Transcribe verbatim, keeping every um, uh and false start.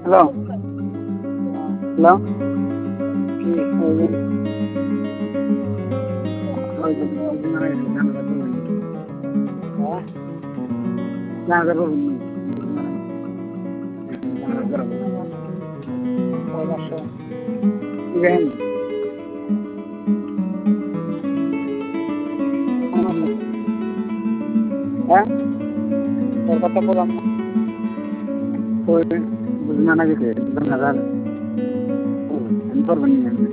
hello hello কি হ্যাঁ তোর কথা বললাম বুঝনা না গেছে হাজার করবেন